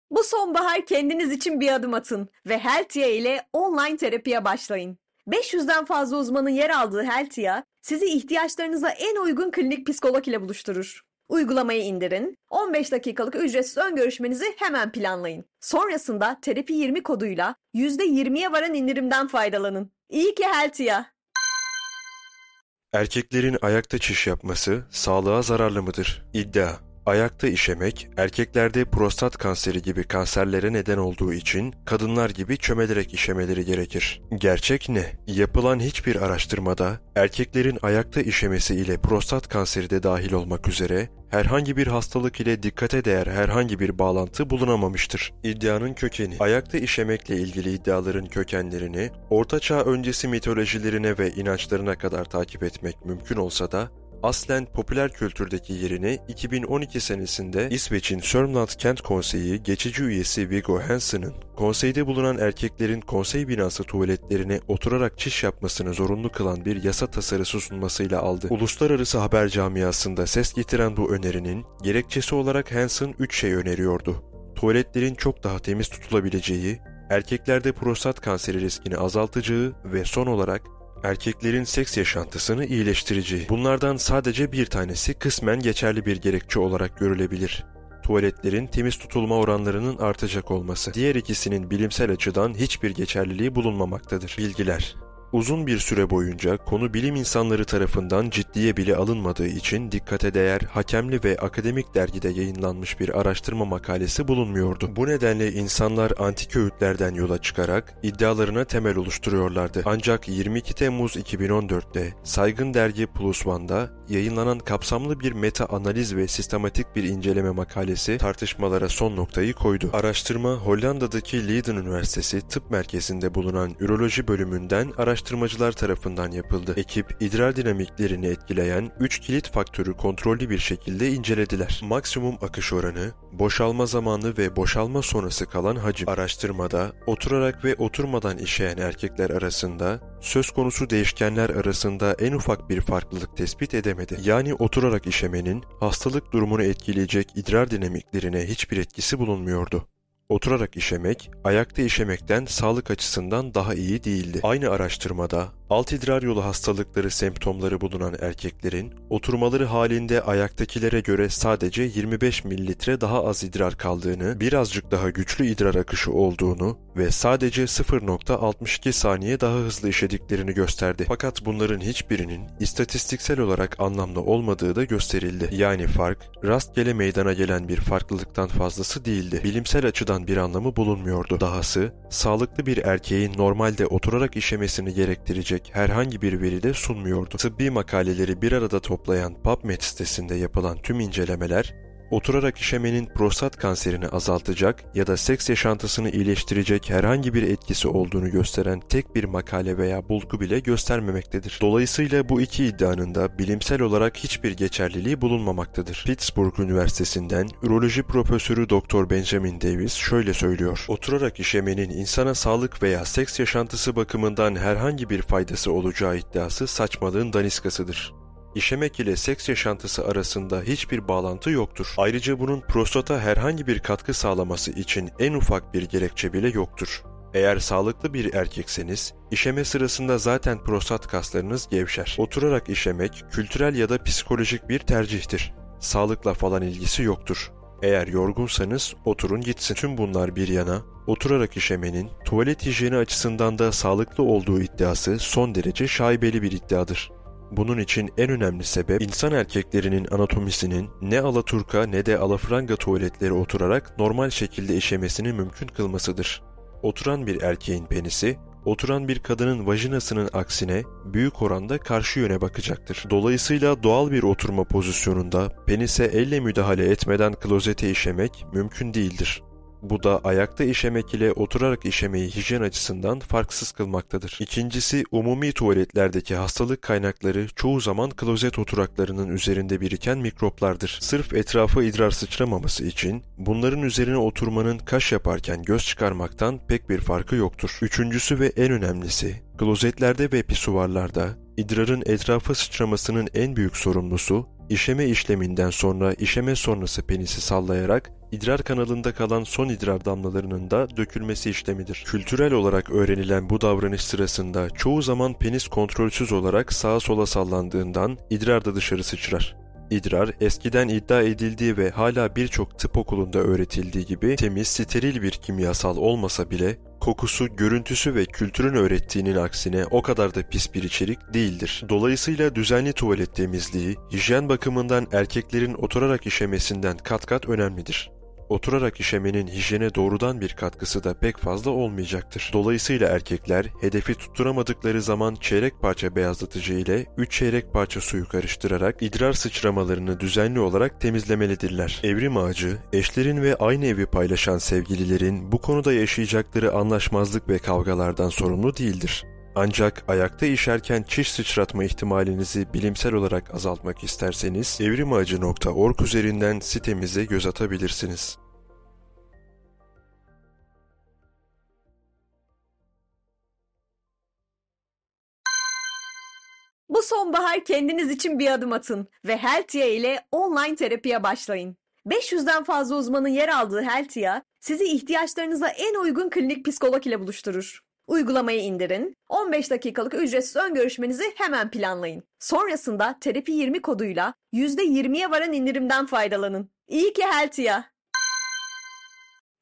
Bu sonbahar kendiniz için bir adım atın ve Heltia ile online terapiye başlayın. 500'den fazla uzmanın yer aldığı Heltia, sizi ihtiyaçlarınıza en uygun klinik psikolog ile buluşturur. Uygulamayı indirin, 15 dakikalık ücretsiz ön görüşmenizi hemen planlayın. Sonrasında Terapi 20 koduyla %20'ye varan indirimden faydalanın. İyi ki Heltia. Erkeklerin ayakta çiş yapması sağlığa zararlı mıdır? İddia: ayakta işemek, erkeklerde prostat kanseri gibi kanserlere neden olduğu için kadınlar gibi çömelerek işemeleri gerekir. Gerçek ne? Yapılan hiçbir araştırmada erkeklerin ayakta işemesi ile prostat kanseri de dahil olmak üzere herhangi bir hastalık ile dikkate değer herhangi bir bağlantı bulunamamıştır. İddianın kökeni: ayakta işemekle ilgili iddiaların kökenlerini Orta Çağ öncesi mitolojilerine ve inançlarına kadar takip etmek mümkün olsa da aslen popüler kültürdeki yerini 2012 senesinde İsveç'in Sörmland Kent Konseyi geçici üyesi Viggo Hansen'ın konseyde bulunan erkeklerin konsey binası tuvaletlerine oturarak çiş yapmasını zorunlu kılan bir yasa tasarısı sunmasıyla aldı. Uluslararası haber camiasında ses getiren bu önerinin gerekçesi olarak Hansen 3 şey öneriyordu: tuvaletlerin çok daha temiz tutulabileceği, erkeklerde prostat kanseri riskini azaltacağı ve son olarak erkeklerin seks yaşantısını iyileştireceği. Bunlardan sadece bir tanesi kısmen geçerli bir gerekçe olarak görülebilir: tuvaletlerin temiz tutulma oranlarının artacak olması. Diğer ikisinin bilimsel açıdan hiçbir geçerliliği bulunmamaktadır. Bilgiler: uzun bir süre boyunca konu bilim insanları tarafından ciddiye bile alınmadığı için dikkate değer, hakemli ve akademik dergide yayınlanmış bir araştırma makalesi bulunmuyordu. Bu nedenle insanlar antik öğütlerden yola çıkarak iddialarına temel oluşturuyorlardı. Ancak 22 Temmuz 2014'te saygın dergi PLOS ONE'da yayınlanan kapsamlı bir meta analiz ve sistematik bir inceleme makalesi tartışmalara son noktayı koydu. Araştırma, Hollanda'daki Leiden Üniversitesi Tıp Merkezi'nde bulunan üroloji bölümünden araştırmacılar tarafından yapıldı. Ekip, idrar dinamiklerini etkileyen 3 kilit faktörü kontrollü bir şekilde incelediler: maksimum akış oranı, boşalma zamanı ve boşalma sonrası kalan hacim. Araştırmada, oturarak ve oturmadan işeyen erkekler arasında söz konusu değişkenler arasında en ufak bir farklılık tespit edemedi. Yani oturarak işemenin hastalık durumunu etkileyecek idrar dinamiklerine hiçbir etkisi bulunmuyordu. Oturarak işemek, ayakta işemekten sağlık açısından daha iyi değildi. Aynı araştırmada, alt idrar yolu hastalıkları semptomları bulunan erkeklerin oturmaları halinde ayaktakilere göre sadece 25 mililitre daha az idrar kaldığını, birazcık daha güçlü idrar akışı olduğunu ve sadece 0,62 saniye daha hızlı işediklerini gösterdi. Fakat bunların hiçbirinin istatistiksel olarak anlamlı olmadığı da gösterildi. Yani fark, rastgele meydana gelen bir farklılıktan fazlası değildi. Bilimsel açıdan bir anlamı bulunmuyordu. Dahası, sağlıklı bir erkeğin normalde oturarak işemesini gerektirecek herhangi bir veri de sunmuyordu. Tıbbi makaleleri bir arada toplayan PubMed sitesinde yapılan tüm incelemeler, oturarak işemenin prostat kanserini azaltacak ya da seks yaşantısını iyileştirecek herhangi bir etkisi olduğunu gösteren tek bir makale veya bulgu bile göstermemektedir. Dolayısıyla bu iki iddianın da bilimsel olarak hiçbir geçerliliği bulunmamaktadır. Pittsburgh Üniversitesi'nden üroloji profesörü Dr. Benjamin Davis şöyle söylüyor: oturarak işemenin insana sağlık veya seks yaşantısı bakımından herhangi bir faydası olacağı iddiası saçmalığın daniskasıdır. İşemek ile seks yaşantısı arasında hiçbir bağlantı yoktur. Ayrıca bunun prostata herhangi bir katkı sağlaması için en ufak bir gerekçe bile yoktur. Eğer sağlıklı bir erkekseniz, işeme sırasında zaten prostat kaslarınız gevşer. Oturarak işemek, kültürel ya da psikolojik bir tercihtir. Sağlıkla falan ilgisi yoktur. Eğer yorgunsanız oturun gitsin. Tüm bunlar bir yana, oturarak işemenin tuvalet hijyeni açısından da sağlıklı olduğu iddiası son derece şaibeli bir iddiadır. Bunun için en önemli sebep, insan erkeklerinin anatomisinin ne alaturka ne de alafranga tuvaletleri oturarak normal şekilde işemesini mümkün kılmasıdır. Oturan bir erkeğin penisi, oturan bir kadının vajinasının aksine büyük oranda karşı yöne bakacaktır. Dolayısıyla doğal bir oturma pozisyonunda penise elle müdahale etmeden klozete işemek mümkün değildir. Bu da ayakta işemek ile oturarak işemeyi hijyen açısından farksız kılmaktadır. İkincisi, umumi tuvaletlerdeki hastalık kaynakları çoğu zaman klozet oturaklarının üzerinde biriken mikroplardır. Sırf etrafa idrar sıçramaması için bunların üzerine oturmanın kaş yaparken göz çıkarmaktan pek bir farkı yoktur. Üçüncüsü ve en önemlisi, klozetlerde ve pisuvarlarda idrarın etrafa sıçramasının en büyük sorumlusu, işeme işleminden sonra işeme sonrası penisi sallayarak İdrar kanalında kalan son idrar damlalarının da dökülmesi işlemidir. Kültürel olarak öğrenilen bu davranış sırasında çoğu zaman penis kontrolsüz olarak sağa sola sallandığından idrar da dışarı sıçrar. İdrar, eskiden iddia edildiği ve hala birçok tıp okulunda öğretildiği gibi temiz, steril bir kimyasal olmasa bile kokusu, görüntüsü ve kültürün öğrettiğinin aksine o kadar da pis bir içerik değildir. Dolayısıyla düzenli tuvalet temizliği, hijyen bakımından erkeklerin oturarak işemesinden kat kat önemlidir. Oturarak işemenin hijyene doğrudan bir katkısı da pek fazla olmayacaktır. Dolayısıyla erkekler hedefi tutturamadıkları zaman çeyrek parça beyazlatıcı ile 3 çeyrek parça suyu karıştırarak idrar sıçramalarını düzenli olarak temizlemelidirler. Evrim ağacı, eşlerin ve aynı evi paylaşan sevgililerin bu konuda yaşayacakları anlaşmazlık ve kavgalardan sorumlu değildir. Ancak ayakta işerken çiş sıçratma ihtimalinizi bilimsel olarak azaltmak isterseniz evrimağacı.org üzerinden sitemize göz atabilirsiniz. Bu sonbahar kendiniz için bir adım atın ve Heltia ile online terapiye başlayın. 500'den fazla uzmanın yer aldığı Heltia, sizi ihtiyaçlarınıza en uygun klinik psikolog ile buluşturur. Uygulamayı indirin, 15 dakikalık ücretsiz ön görüşmenizi hemen planlayın. Sonrasında Terapi 20 koduyla %20'ye varan indirimden faydalanın. İyi ki Heltia!